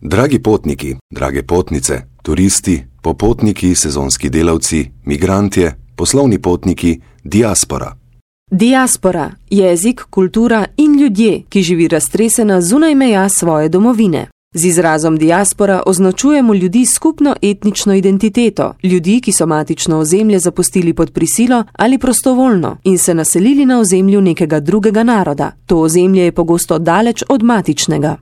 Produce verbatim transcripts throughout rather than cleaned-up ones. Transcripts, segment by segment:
Dragi potniki, drage potnice, turisti, popotniki, sezonski delavci, migrantje, poslovni potniki, diaspora. Diaspora, jezik, kultura in ljudje, ki živi raztresena zunaj meja svoje domovine. Z izrazom diaspora označujemo ljudi s skupno etnično identiteto, ljudi, ki so matično ozemlje zapustili pod prisilo ali prostovoljno in se naselili na ozemlju nekega drugega naroda. To ozemlje je pogosto daleč od matičnega.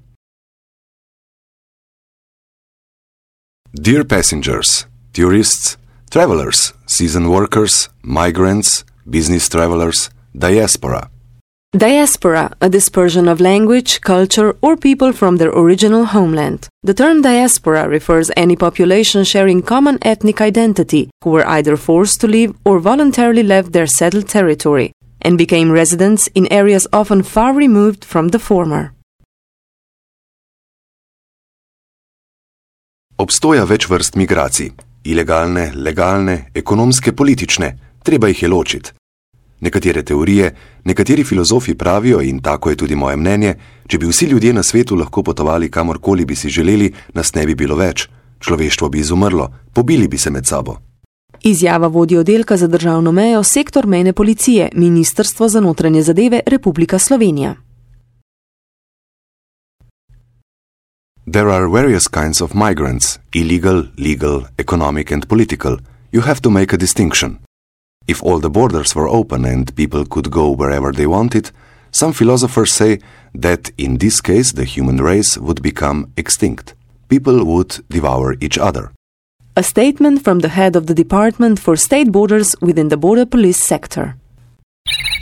Dear passengers, tourists, travelers, season workers, migrants, business travelers, diaspora. Diaspora, a dispersion of language, culture, or people from their original homeland. The term diaspora refers any population sharing common ethnic identity, who were either forced to leave or voluntarily left their settled territory, and became residents in areas often far removed from the former. Obstoja več vrst migracij. Ilegalne, legalne, ekonomske, politične. Treba jih je ločiti. Nekatere teorije, nekateri filozofi pravijo, in tako je tudi moje mnenje, če bi vsi ljudje na svetu lahko potovali kamorkoli bi si želeli, nas ne bi bilo več. Človeštvo bi izumrlo, pobili bi se med sabo. Izjava vodje oddelka za državno mejo, sektor mejne policije, Ministrstvo za notranje zadeve, Republika Slovenija. There are various kinds of migrants, illegal, legal, economic and political. You have to make a distinction. If all the borders were open and people could go wherever they wanted, some philosophers say that in this case the human race would become extinct. People would devour each other. A statement from the head of the Department for State Borders within the Border Police sector.